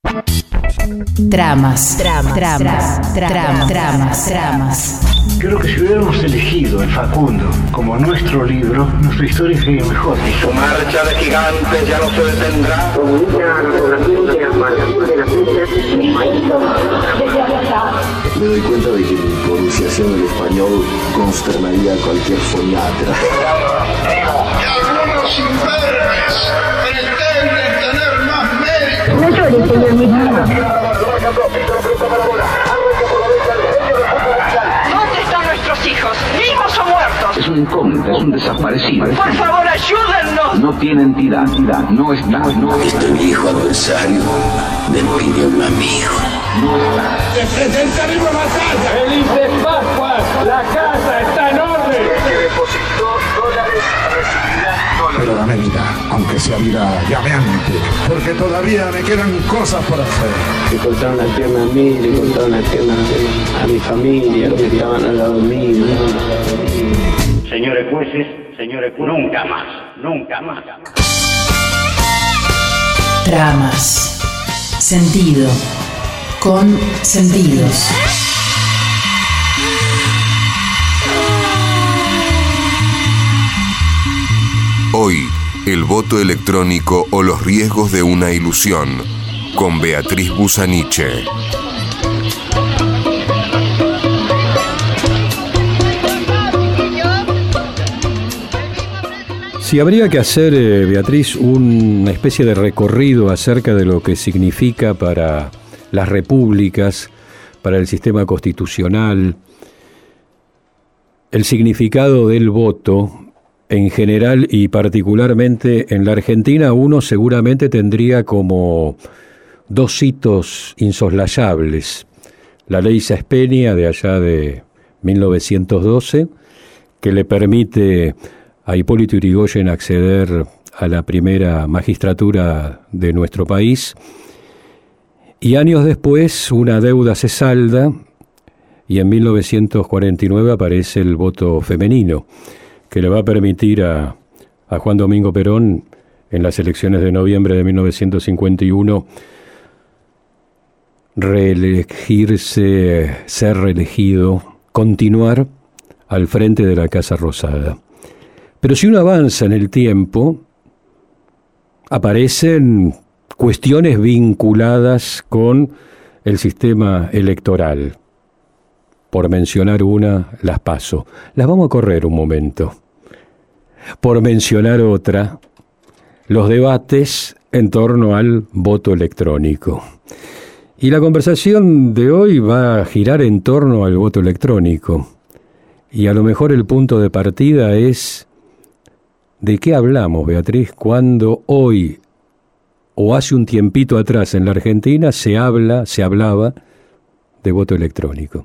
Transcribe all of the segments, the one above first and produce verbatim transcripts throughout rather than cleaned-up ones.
Tramas, tramas, tramas, tramas, tramas, tramas. Creo que si hubiéramos elegido el Facundo como nuestro libro, nuestra historia sería mejor. Su marcha de gigantes ya no se detendrá. Me doy cuenta de que mi pronunciación del español consternaría a cualquier foniatra. Y algunos imberbes pretenden tener más mérito. No llores, señor mismo. ¿Dónde están nuestros hijos? ¿Vivos o muertos? Es un incógnito, es un desaparecido. Por favor, ayúdennos. No tiene entidad, entidad, no está, no está. Este viejo adversario me pidió un amigo. No está. ¡Se presenta viva batalla! ¡Feliz de Pascua! ¡La casa está en orden! Que depositó dólares recibirá dólares. Pero dame vida, aunque sea vida llameante, porque todavía me quedan cosas por hacer. Le cortaron la pierna a mí, le cortaron la pierna a mi familia, los que estaban al lado mío. Señores jueces, señores jueces, nunca más, nunca más. Tramas. Sentido. Con sentidos. Hoy, el voto electrónico o los riesgos de una ilusión, con Beatriz Busaniche. Si habría que hacer, eh, Beatriz, una especie de recorrido acerca de lo que significa para las repúblicas, para el sistema constitucional, el significado del voto en general y particularmente en la Argentina, uno seguramente tendría como dos hitos insoslayables. La ley Sáenz Peña de allá de mil novecientos doce, que le permite a Hipólito Yrigoyen acceder a la primera magistratura de nuestro país, y años después una deuda se salda y en mil novecientos cuarenta y nueve aparece el voto femenino, que le va a permitir a, a Juan Domingo Perón en las elecciones de noviembre de mil novecientos cincuenta y uno reelegirse, ser reelegido, continuar al frente de la Casa Rosada. Pero si uno avanza en el tiempo, aparecen cuestiones vinculadas con el sistema electoral. Por mencionar una, las PASO. Las vamos a correr un momento. Por mencionar otra, los debates en torno al voto electrónico. Y la conversación de hoy va a girar en torno al voto electrónico. Y a lo mejor el punto de partida es: ¿de qué hablamos, Beatriz, cuando hoy o hace un tiempito atrás en la Argentina se habla, se hablaba de voto electrónico?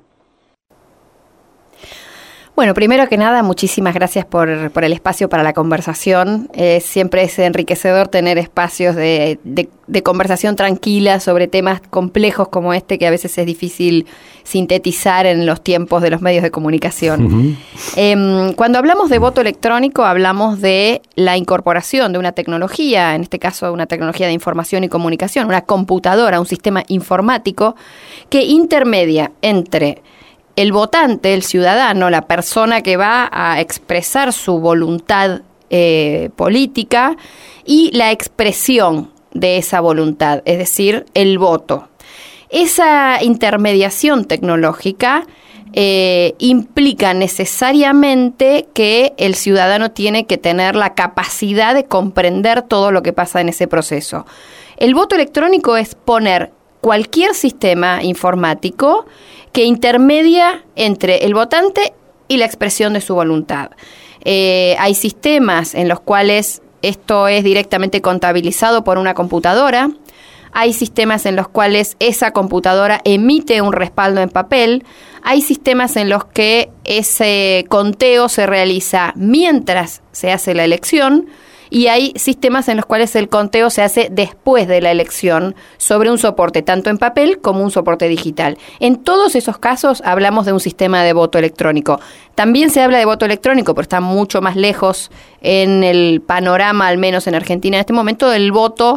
Bueno, primero que nada, muchísimas gracias por, por el espacio para la conversación. Eh, siempre es enriquecedor tener espacios de, de, de conversación tranquila sobre temas complejos como este, que a veces es difícil sintetizar en los tiempos de los medios de comunicación. Uh-huh. Eh, cuando hablamos de voto electrónico, hablamos de la incorporación de una tecnología, en este caso una tecnología de información y comunicación, una computadora, un sistema informático que intermedia entre el votante, el ciudadano, la persona que va a expresar su voluntad eh, política y la expresión de esa voluntad, es decir, el voto. Esa intermediación tecnológica eh, implica necesariamente que el ciudadano tiene que tener la capacidad de comprender todo lo que pasa en ese proceso. El voto electrónico es poner cualquier sistema informático que intermedia entre el votante y la expresión de su voluntad. Eh, hay sistemas en los cuales esto es directamente contabilizado por una computadora. Hay sistemas en los cuales esa computadora emite un respaldo en papel. Hay sistemas en los que ese conteo se realiza mientras se hace la elección. Y hay sistemas en los cuales el conteo se hace después de la elección sobre un soporte, tanto en papel como un soporte digital. En todos esos casos hablamos de un sistema de voto electrónico. También se habla de voto electrónico, pero está mucho más lejos en el panorama, al menos en Argentina en este momento, del voto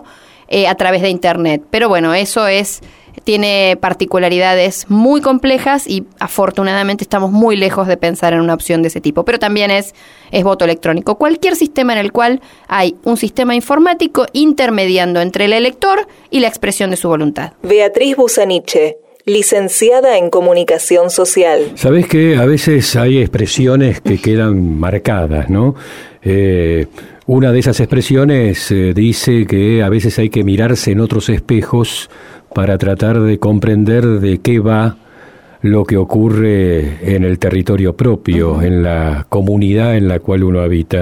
eh, a través de Internet. Pero bueno, eso es... tiene particularidades muy complejas y afortunadamente estamos muy lejos de pensar en una opción de ese tipo. Pero también es, es voto electrónico. Cualquier sistema en el cual hay un sistema informático intermediando entre el elector y la expresión de su voluntad. Beatriz Busaniche, licenciada en Comunicación Social. Sabés que a veces hay expresiones que quedan marcadas, ¿no? Eh, una de esas expresiones eh, dice que a veces hay que mirarse en otros espejos para tratar de comprender de qué va lo que ocurre en el territorio propio, uh-huh. en la comunidad en la cual uno habita.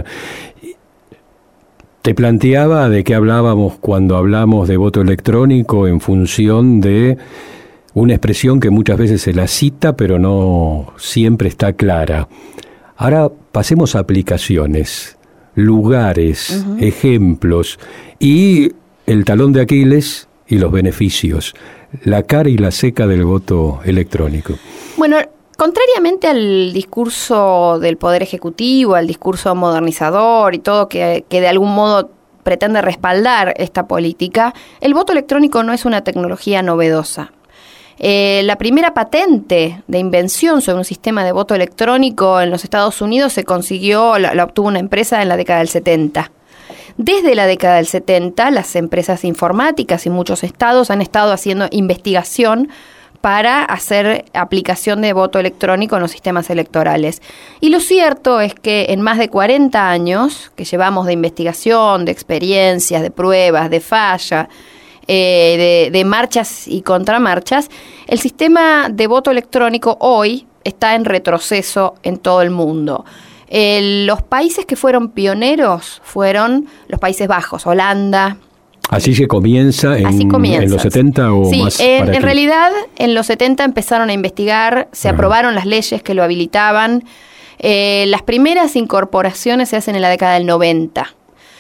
Te planteaba de qué hablábamos cuando hablamos de voto electrónico en función de una expresión que muchas veces se la cita, pero no siempre está clara. Ahora pasemos a aplicaciones, lugares, uh-huh. ejemplos y el talón de Aquiles y los beneficios, la cara y la seca del voto electrónico. Bueno, contrariamente al discurso del Poder Ejecutivo, al discurso modernizador y todo que, que de algún modo pretende respaldar esta política, el voto electrónico no es una tecnología novedosa. Eh, la primera patente de invención sobre un sistema de voto electrónico en los Estados Unidos se consiguió, la, la obtuvo una empresa en la década del setenta. Desde la década del setenta, las empresas informáticas y muchos estados han estado haciendo investigación para hacer aplicación de voto electrónico en los sistemas electorales. Y lo cierto es que en más de cuarenta años que llevamos de investigación, de experiencias, de pruebas, de falla, eh, de, de marchas y contramarchas, el sistema de voto electrónico hoy está en retroceso en todo el mundo. Eh, los países que fueron pioneros fueron los Países Bajos, Holanda. ¿Así se comienza en, Así comienza. en los setenta o sí, más? En, para en aquí? realidad, en los setenta empezaron a investigar, se Ajá. aprobaron las leyes que lo habilitaban. Eh, las primeras incorporaciones se hacen en la década del noventa.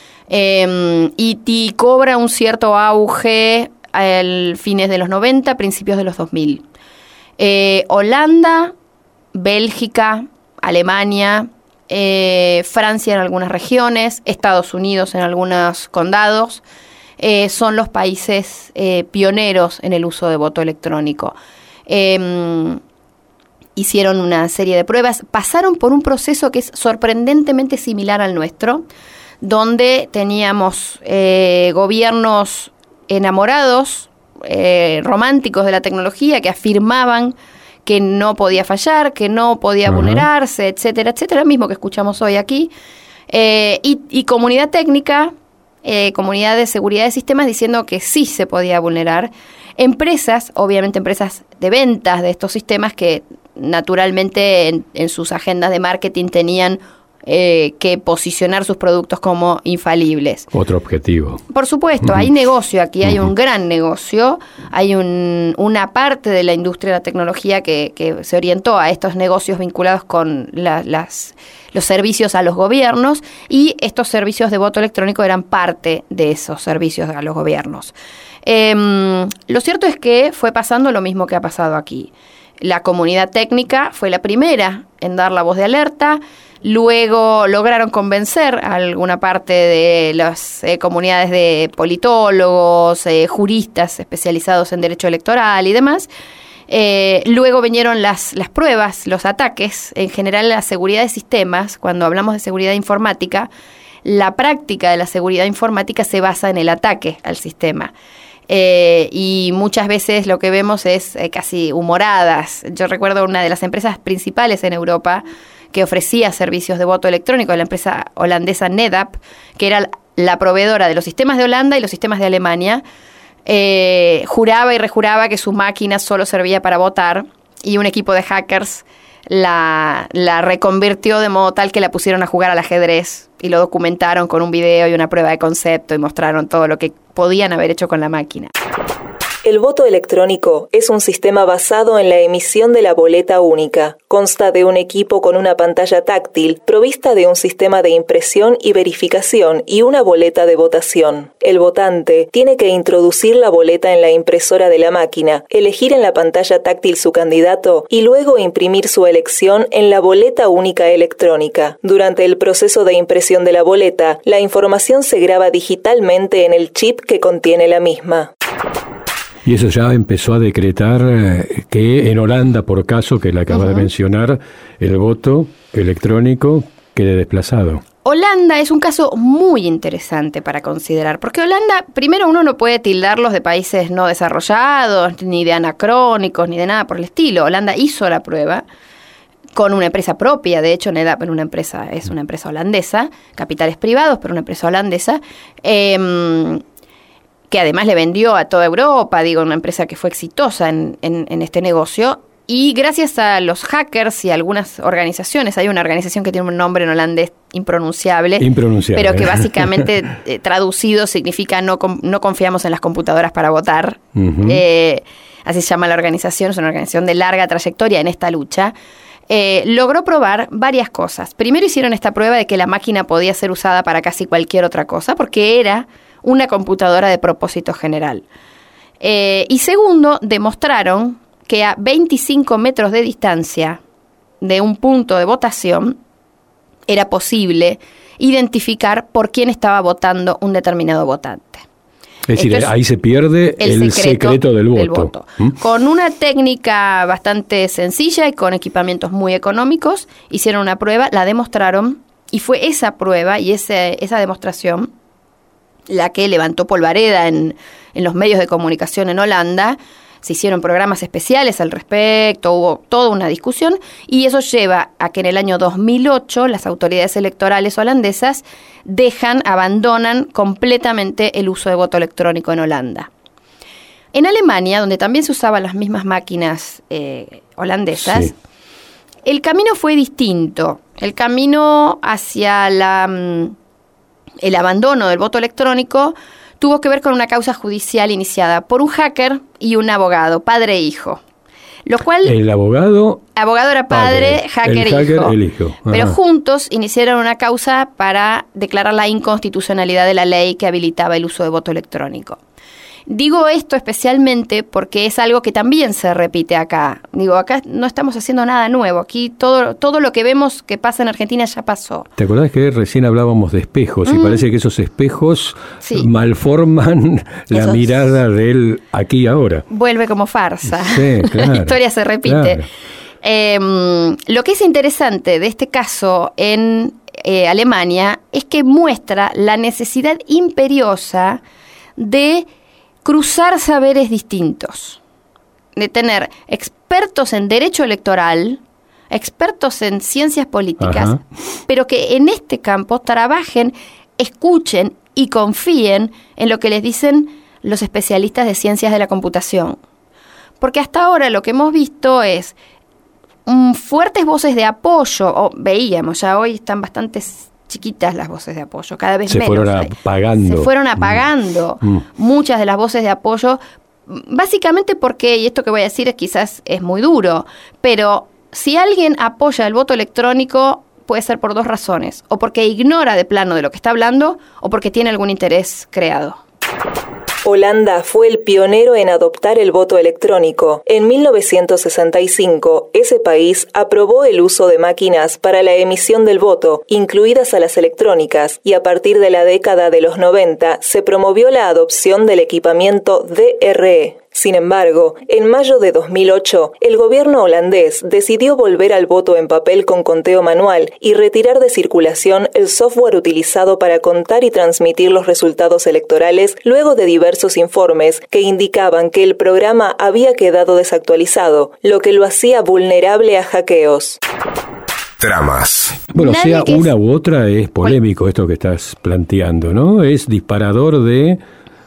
Eh, y, y cobra un cierto auge a fines de los noventa, principios de los dos mil. Eh, Holanda, Bélgica, Alemania... Eh, Francia en algunas regiones, Estados Unidos en algunos condados, eh, son los países eh, pioneros en el uso de voto electrónico. Eh, hicieron una serie de pruebas, pasaron por un proceso que es sorprendentemente similar al nuestro, donde teníamos eh, gobiernos enamorados, eh, románticos de la tecnología, que afirmaban que no podía fallar, que no podía uh-huh. vulnerarse, etcétera, etcétera, mismo que escuchamos hoy aquí, eh, y, y comunidad técnica, eh, comunidad de seguridad de sistemas diciendo que sí se podía vulnerar. Empresas, obviamente empresas de ventas de estos sistemas que naturalmente en, en sus agendas de marketing tenían eh, que posicionar sus productos como infalibles. Otro objetivo. Por supuesto, uh-huh. hay negocio aquí, hay uh-huh. un gran negocio, hay un, una parte de la industria de la tecnología que, que se orientó a estos negocios vinculados con la, las, los servicios a los gobiernos, y estos servicios de voto electrónico eran parte de esos servicios a los gobiernos. Eh, lo cierto es que fue pasando lo mismo que ha pasado aquí. La comunidad técnica fue la primera en dar la voz de alerta. Luego lograron convencer a alguna parte de las eh, comunidades de politólogos, eh, juristas especializados en derecho electoral y demás. Eh, luego vinieron las, las pruebas, los ataques. En general, la seguridad de sistemas, cuando hablamos de seguridad informática, la práctica de la seguridad informática se basa en el ataque al sistema. Eh, y muchas veces lo que vemos es eh, casi humoradas. Yo recuerdo una de las empresas principales en Europa que ofrecía servicios de voto electrónico, la empresa holandesa NetApp, que era la proveedora de los sistemas de Holanda y los sistemas de Alemania, eh, juraba y rejuraba que su máquina solo servía para votar, y un equipo de hackers la, la reconvirtió de modo tal que la pusieron a jugar al ajedrez y lo documentaron con un video y una prueba de concepto y mostraron todo lo que podían haber hecho con la máquina. El voto electrónico es un sistema basado en la emisión de la boleta única. Consta de un equipo con una pantalla táctil, provista de un sistema de impresión y verificación y una boleta de votación. El votante tiene que introducir la boleta en la impresora de la máquina, elegir en la pantalla táctil su candidato y luego imprimir su elección en la boleta única electrónica. Durante el proceso de impresión de la boleta, la información se graba digitalmente en el chip que contiene la misma. Y eso ya empezó a decretar que en Holanda, por caso que le acaba uh-huh. de mencionar, el voto electrónico quede desplazado. Holanda es un caso muy interesante para considerar, porque Holanda, primero uno no puede tildarlos de países no desarrollados, ni de anacrónicos, ni de nada por el estilo. Holanda hizo la prueba con una empresa propia, de hecho, en una empresa, es una empresa holandesa, capitales privados, pero una empresa holandesa, eh, que además le vendió a toda Europa, digo, una empresa que fue exitosa en, en, en este negocio, y gracias a los hackers y a algunas organizaciones, hay una organización que tiene un nombre en holandés impronunciable, impronunciable. pero que básicamente eh, traducido significa no, no confiamos en las computadoras para votar, uh-huh. eh, así se llama la organización, es una organización de larga trayectoria en esta lucha. Eh, logró probar varias cosas. Primero hicieron esta prueba de que la máquina podía ser usada para casi cualquier otra cosa, porque era una computadora de propósito general. Eh, y segundo, demostraron que a veinticinco metros de distancia de un punto de votación era posible identificar por quién estaba votando un determinado votante. Es decir, es ahí se pierde el, el secreto, secreto del voto. Del voto. ¿Mm? Con una técnica bastante sencilla y con equipamientos muy económicos, hicieron una prueba, la demostraron, y fue esa prueba y ese, esa demostración la que levantó polvareda en, en los medios de comunicación en Holanda. Se hicieron programas especiales al respecto, hubo toda una discusión, y eso lleva a que en el año dos mil ocho las autoridades electorales holandesas dejan, abandonan completamente el uso de voto electrónico en Holanda. En Alemania, donde también se usaban las mismas máquinas eh, holandesas, sí. el camino fue distinto. El camino hacia la, mm, el abandono del voto electrónico tuvo que ver con una causa judicial iniciada por un hacker y un abogado, padre e hijo. Lo cual, el abogado... Abogado era padre, padre hacker, el hacker hijo. El hijo. Pero juntos iniciaron una causa para declarar la inconstitucionalidad de la ley que habilitaba el uso de voto electrónico. Digo esto especialmente porque es algo que también se repite acá. Digo, acá no estamos haciendo nada nuevo. Aquí todo todo lo que vemos que pasa en Argentina ya pasó. ¿Te acordás que recién hablábamos de espejos? Mm. Y parece que esos espejos sí. malforman la esos... mirada del aquí y ahora. Vuelve como farsa. Sí, claro. La historia se repite. Claro. Eh, lo que es interesante de este caso en eh, Alemania es que muestra la necesidad imperiosa de cruzar saberes distintos, de tener expertos en derecho electoral, expertos en ciencias políticas, Ajá. pero que en este campo trabajen, escuchen y confíen en lo que les dicen los especialistas de ciencias de la computación. Porque hasta ahora lo que hemos visto es um, fuertes voces de apoyo, o veíamos, ya hoy están bastante chiquitas las voces de apoyo, cada vez se menos. Fueron apagando. Se fueron apagando mm. muchas de las voces de apoyo, básicamente porque, y esto que voy a decir es quizás es muy duro, pero si alguien apoya el voto electrónico puede ser por dos razones, o porque ignora de plano de lo que está hablando, o porque tiene algún interés creado. Holanda fue el pionero en adoptar el voto electrónico. En mil novecientos sesenta y cinco, ese país aprobó el uso de máquinas para la emisión del voto, incluidas a las electrónicas, y a partir de la década de los noventa se promovió la adopción del equipamiento D R E. Sin embargo, en mayo de dos mil ocho, el gobierno holandés decidió volver al voto en papel con conteo manual y retirar de circulación el software utilizado para contar y transmitir los resultados electorales luego de diversos informes que indicaban que el programa había quedado desactualizado, lo que lo hacía vulnerable a hackeos. Tramas. Bueno, Nadie sea una u otra, es polémico esto que estás planteando, ¿no? Es disparador de...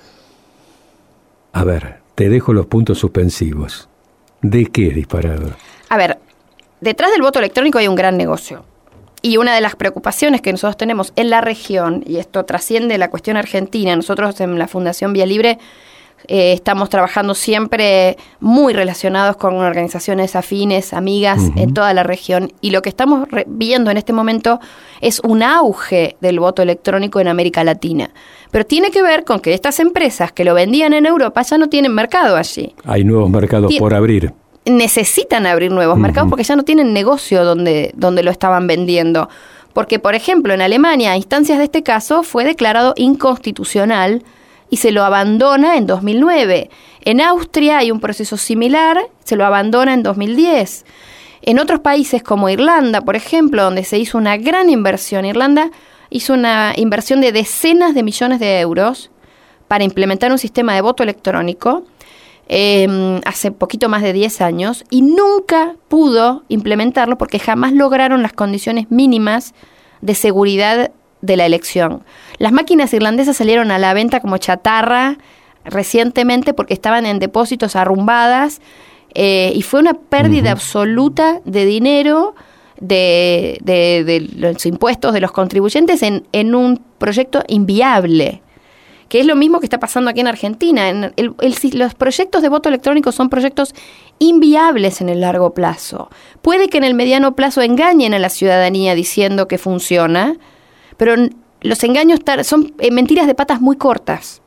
A ver... Te dejo los puntos suspensivos. ¿De qué es disparador? A ver, detrás del voto electrónico hay un gran negocio. Y una de las preocupaciones que nosotros tenemos en la región, y esto trasciende la cuestión argentina, nosotros en la Fundación Vía Libre Eh, estamos trabajando siempre muy relacionados con organizaciones afines, amigas uh-huh. en toda la región. Y lo que estamos re- viendo en este momento es un auge del voto electrónico en América Latina. Pero tiene que ver con que estas empresas que lo vendían en Europa ya no tienen mercado allí. Hay nuevos mercados Tien- por abrir. Necesitan abrir nuevos uh-huh. mercados porque ya no tienen negocio donde, donde lo estaban vendiendo. Porque, por ejemplo, en Alemania, a instancias de este caso, fue declarado inconstitucional y se lo abandona en dos mil nueve. En Austria hay un proceso similar, se lo abandona en dos mil diez. En otros países como Irlanda, por ejemplo, donde se hizo una gran inversión, Irlanda hizo una inversión de decenas de millones de euros para implementar un sistema de voto electrónico eh, hace poquito más de diez años y nunca pudo implementarlo porque jamás lograron las condiciones mínimas de seguridad de la elección. Las máquinas irlandesas salieron a la venta como chatarra recientemente porque estaban en depósitos arrumbadas eh, y fue una pérdida uh-huh. absoluta de dinero de, de, de los impuestos de los contribuyentes en, en un proyecto inviable, que es lo mismo que está pasando aquí en Argentina. En el, el, los proyectos de voto electrónico son proyectos inviables en el largo plazo. Puede que en el mediano plazo engañen a la ciudadanía diciendo que funciona, pero los engaños tar- son eh, mentiras de patas muy cortas.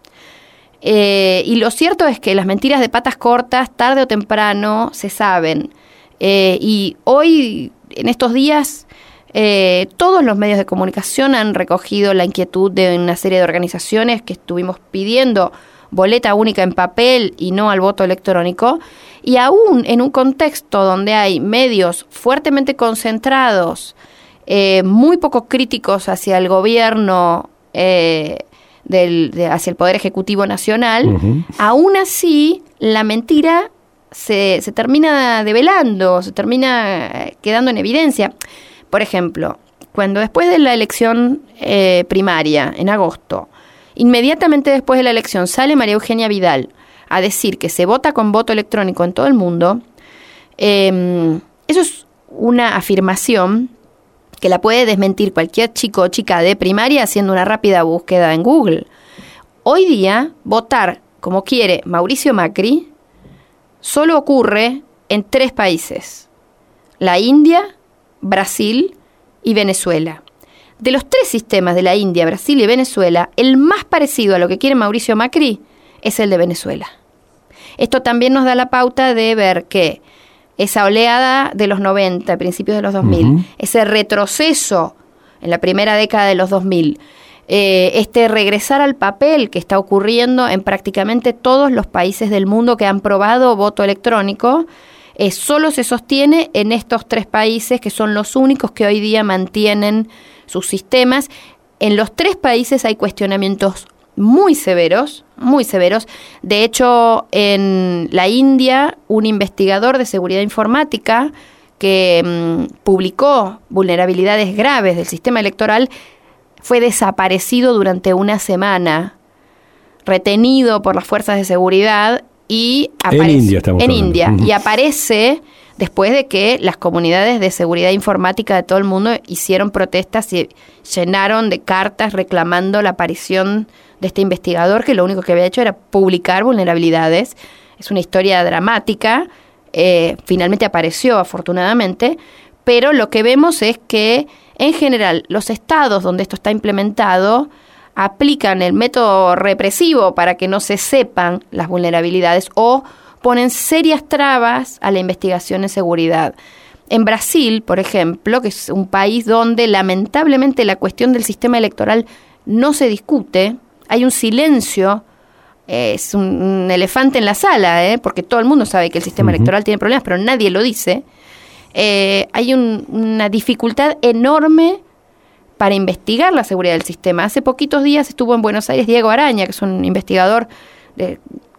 Eh, y lo cierto es que las mentiras de patas cortas, tarde o temprano, se saben. Eh, y hoy, en estos días, eh, todos los medios de comunicación han recogido la inquietud de una serie de organizaciones que estuvimos pidiendo boleta única en papel y no al voto electrónico. Y aún en un contexto donde hay medios fuertemente concentrados, Eh, muy poco críticos hacia el gobierno, eh, del, de, hacia el Poder Ejecutivo Nacional, uh-huh. aún así la mentira se, se termina develando, se termina quedando en evidencia. Por ejemplo, cuando después de la elección eh, primaria, en agosto, inmediatamente después de la elección sale María Eugenia Vidal a decir que se vota con voto electrónico en todo el mundo, eh, eso es una afirmación que la puede desmentir cualquier chico o chica de primaria haciendo una rápida búsqueda en Google. Hoy día, votar como quiere Mauricio Macri solo ocurre en tres países: la India, Brasil y Venezuela. De los tres sistemas de la India, Brasil y Venezuela, el más parecido a lo que quiere Mauricio Macri es el de Venezuela. Esto también nos da la pauta de ver que esa oleada de los noventa, principios de los dos mil, uh-huh. ese retroceso en la primera década de los dos mil, eh, este regresar al papel que está ocurriendo en prácticamente todos los países del mundo que han probado voto electrónico, eh, solo se sostiene en estos tres países que son los únicos que hoy día mantienen sus sistemas. En los tres países hay cuestionamientos muy severos, muy severos. De hecho, en la India, un investigador de seguridad informática que mmm, publicó vulnerabilidades graves del sistema electoral fue desaparecido durante una semana, retenido por las fuerzas de seguridad y aparece, en India estamos en hablando. India Uh-huh. y aparece después de que las comunidades de seguridad informática de todo el mundo hicieron protestas y llenaron de cartas reclamando la aparición de este investigador que lo único que había hecho era publicar vulnerabilidades. Es una historia dramática, eh, finalmente apareció afortunadamente, pero lo que vemos es que en general los estados donde esto está implementado aplican el método represivo para que no se sepan las vulnerabilidades o ponen serias trabas a la investigación en seguridad. En Brasil, por ejemplo, que es un país donde lamentablemente la cuestión del sistema electoral no se discute, hay un silencio, eh, es un, un elefante en la sala, eh, porque todo el mundo sabe que el sistema uh-huh. electoral tiene problemas, pero nadie lo dice. Eh, hay un, una dificultad enorme para investigar la seguridad del sistema. Hace poquitos días estuvo en Buenos Aires Diego Araña, que es un investigador de,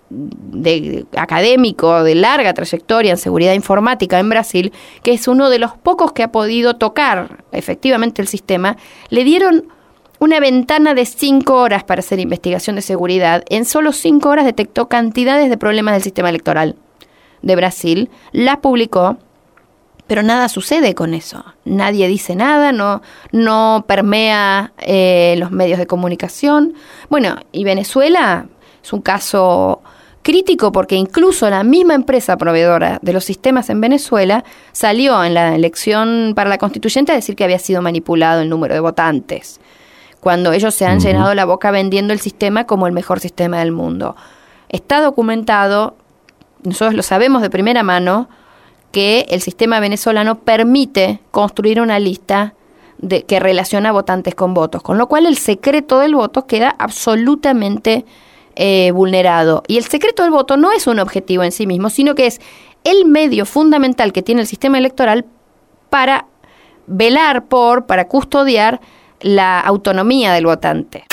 de, de, académico de larga trayectoria en seguridad informática en Brasil, que es uno de los pocos que ha podido tocar efectivamente el sistema. Le dieron una ventana de cinco horas para hacer investigación de seguridad. En solo cinco horas detectó cantidades de problemas del sistema electoral de Brasil, las publicó, pero nada sucede con eso. Nadie dice nada, no, no permea eh, los medios de comunicación. Bueno, y Venezuela es un caso Crítico porque incluso la misma empresa proveedora de los sistemas en Venezuela salió en la elección para la constituyente a decir que había sido manipulado el número de votantes, cuando ellos se han uh-huh. llenado la boca vendiendo el sistema como el mejor sistema del mundo. Está documentado, nosotros lo sabemos de primera mano, que el sistema venezolano permite construir una lista de, que relaciona votantes con votos, con lo cual el secreto del voto queda absolutamente eh, vulnerado. Y el secreto del voto no es un objetivo en sí mismo, sino que es el medio fundamental que tiene el sistema electoral para velar por, para custodiar la autonomía del votante.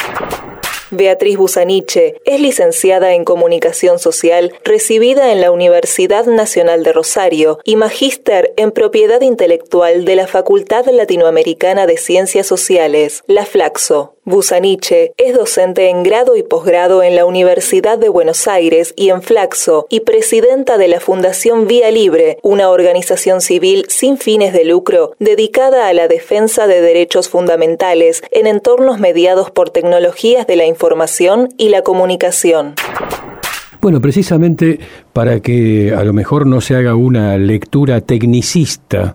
Beatriz Busaniche es licenciada en Comunicación Social, recibida en la Universidad Nacional de Rosario y magíster en Propiedad Intelectual de la Facultad Latinoamericana de Ciencias Sociales, la Flaxo. Busaniche es docente en grado y posgrado en la Universidad de Buenos Aires y en Flaxo y presidenta de la Fundación Vía Libre, una organización civil sin fines de lucro dedicada a la defensa de derechos fundamentales en entornos mediados por tecnologías de la información y la comunicación. Bueno, precisamente para que a lo mejor no se haga una lectura tecnicista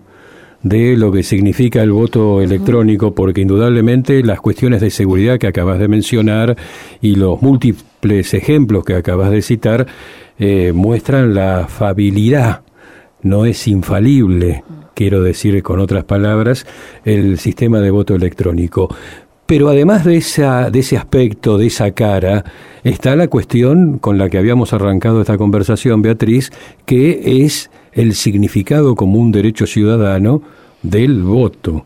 de lo que significa el voto electrónico, porque indudablemente las cuestiones de seguridad que acabas de mencionar y los múltiples ejemplos que acabas de citar eh, muestran la fiabilidad, no es infalible, quiero decir con otras palabras, el sistema de voto electrónico. Pero además de, esa, de ese aspecto, de esa cara, está la cuestión con la que habíamos arrancado esta conversación, Beatriz, que es el significado como un derecho ciudadano del voto.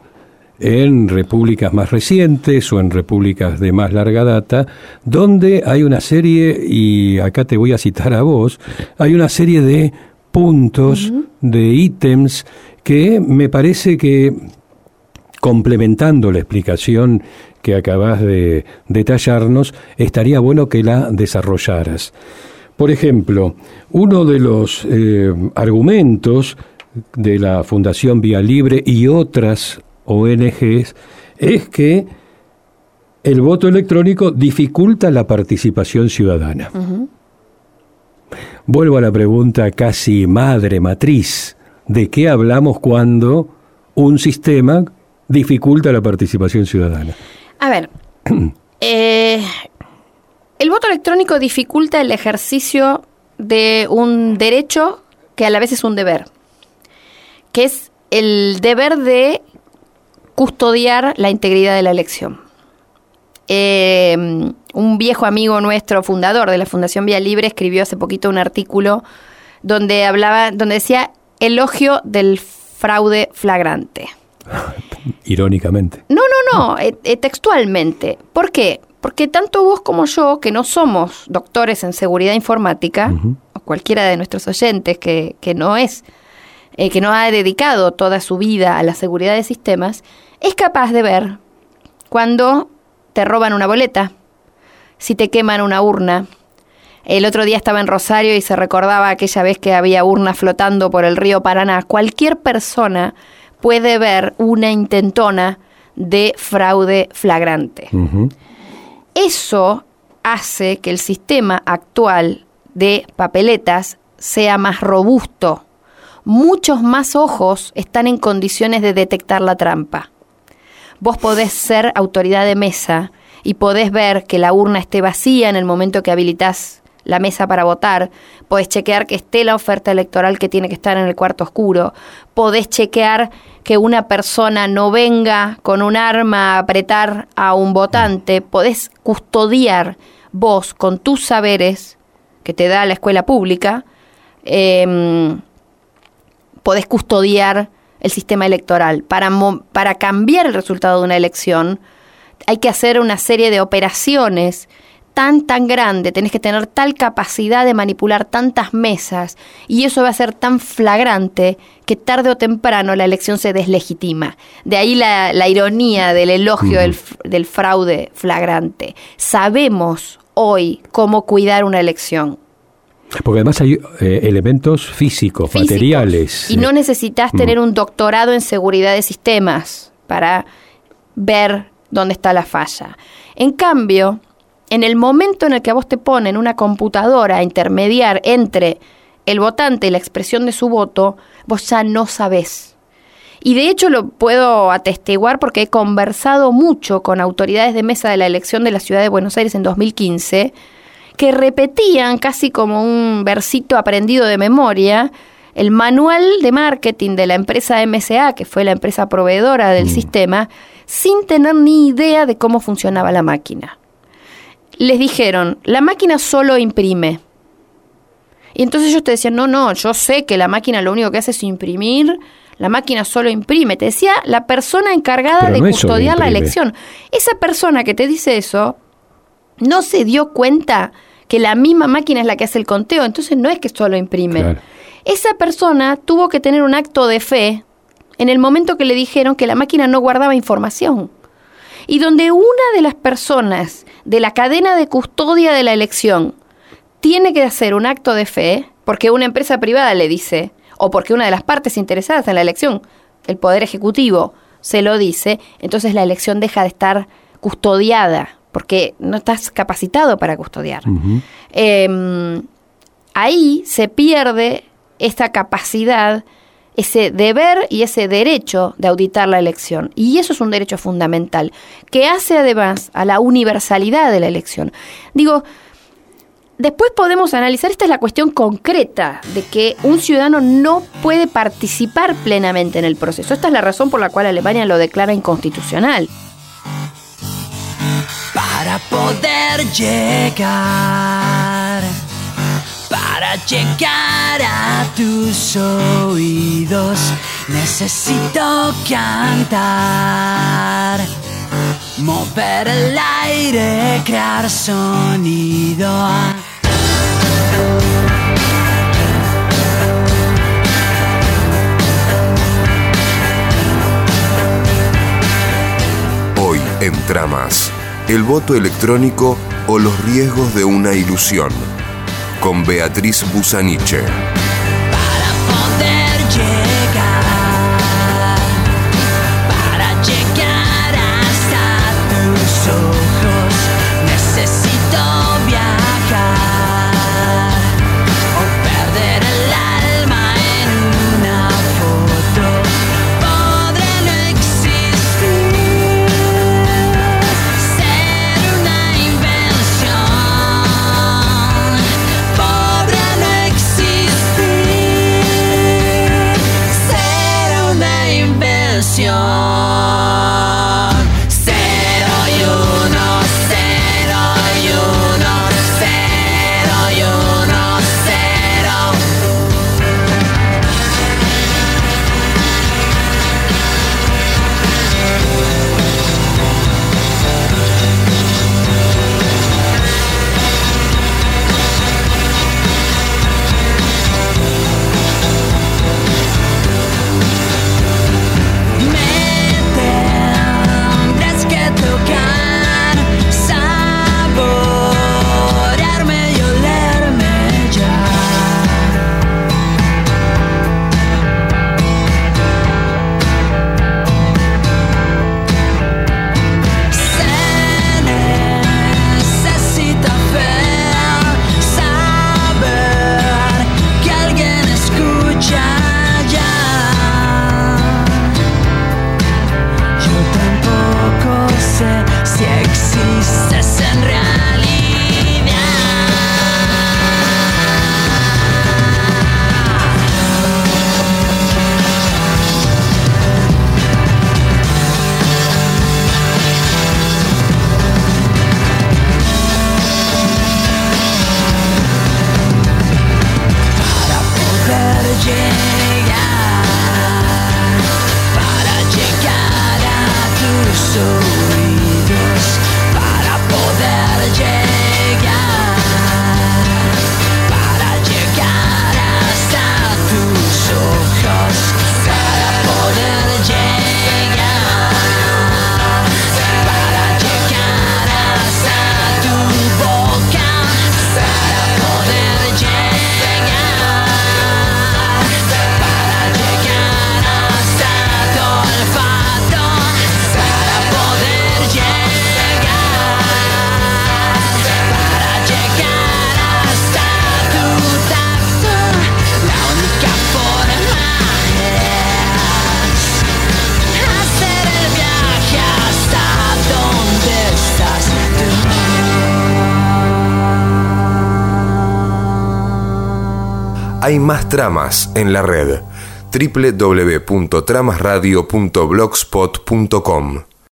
En repúblicas más recientes o en repúblicas de más larga data, donde hay una serie, y acá te voy a citar a vos, hay una serie de puntos, uh-huh. de ítems que me parece que, complementando la explicación que acabas de detallarnos, estaría bueno que la desarrollaras. Por ejemplo, uno de los eh, argumentos de la Fundación Vía Libre y otras O N Ges es que el voto electrónico dificulta la participación ciudadana. Uh-huh. Vuelvo a la pregunta casi madre matriz, ¿de qué hablamos cuando un sistema dificulta la participación ciudadana? A ver, eh, el voto electrónico dificulta el ejercicio de un derecho que a la vez es un deber, que es el deber de custodiar la integridad de la elección. Eh, un viejo amigo nuestro, fundador de la Fundación Vía Libre, escribió hace poquito un artículo donde hablaba, donde decía elogio del fraude flagrante. Irónicamente. No, no, no, eh, eh, textualmente. ¿Por qué? Porque tanto vos como yo, que no somos doctores en seguridad informática, uh-huh. o cualquiera de nuestros oyentes que, que no es, eh, que no ha dedicado toda su vida a la seguridad de sistemas, es capaz de ver cuando te roban una boleta, si te queman una urna. El otro día estaba en Rosario y se recordaba aquella vez que había urnas flotando por el río Paraná. Cualquier persona puede ver una intentona de fraude flagrante. Uh-huh. Eso hace que el sistema actual de papeletas sea más robusto. Muchos más ojos están en condiciones de detectar la trampa. Vos podés ser autoridad de mesa y podés ver que la urna esté vacía en el momento que habilitás la mesa para votar, podés chequear que esté la oferta electoral que tiene que estar en el cuarto oscuro, podés chequear que una persona no venga con un arma a apretar a un votante, podés custodiar vos con tus saberes que te da la escuela pública, eh, podés custodiar el sistema electoral. Para, mo- para cambiar el resultado de una elección hay que hacer una serie de operaciones tan, tan grande, tenés que tener tal capacidad de manipular tantas mesas, y eso va a ser tan flagrante que tarde o temprano la elección se deslegitima. De ahí la, la ironía del elogio mm. del, del fraude flagrante. Sabemos hoy cómo cuidar una elección. Porque además hay eh, elementos físicos, físicos, materiales. Y no necesitas mm. tener un doctorado en seguridad de sistemas para ver dónde está la falla. En cambio, en el momento en el que a vos te ponen una computadora a intermediar entre el votante y la expresión de su voto, vos ya no sabés. Y de hecho lo puedo atestiguar porque he conversado mucho con autoridades de mesa de la elección de la Ciudad de Buenos Aires en dos mil quince, que repetían casi como un versito aprendido de memoria el manual de marketing de la empresa M S A, que fue la empresa proveedora del mm. sistema, sin tener ni idea de cómo funcionaba la máquina. Les dijeron, la máquina solo imprime. Y entonces ellos te decían, no, no, yo sé que la máquina lo único que hace es imprimir, la máquina solo imprime. Te decía la persona encargada Pero de no custodiar la elección. Esa persona que te dice eso, no se dio cuenta que la misma máquina es la que hace el conteo, entonces no es que solo imprime. Claro. Esa persona tuvo que tener un acto de fe en el momento que le dijeron que la máquina no guardaba información. Y donde una de las personas de la cadena de custodia de la elección tiene que hacer un acto de fe, porque una empresa privada le dice, o porque una de las partes interesadas en la elección, el Poder Ejecutivo, se lo dice, entonces la elección deja de estar custodiada, porque no estás capacitado para custodiar. Uh-huh. Eh, ahí se pierde esta capacidad, ese deber y ese derecho de auditar la elección. Y eso es un derecho fundamental, que hace además a la universalidad de la elección. Digo, después podemos analizar, esta es la cuestión concreta de que un ciudadano no puede participar plenamente en el proceso. Esta es la razón por la cual Alemania lo declara inconstitucional. Para poder llegar, para llegar a tus oídos, necesito cantar, mover el aire, crear sonido. Hoy en Tramas, el voto electrónico o los riesgos de una ilusión, con Beatriz Busaniche. Para poder llegar, para llegar hasta tus ojos, necesito viajar o perder el alma en una foto. Podré no existir, ser una invención. Podré no existir. Hay más tramas en la red. doble u doble u doble u punto tramas radio punto blogspot punto com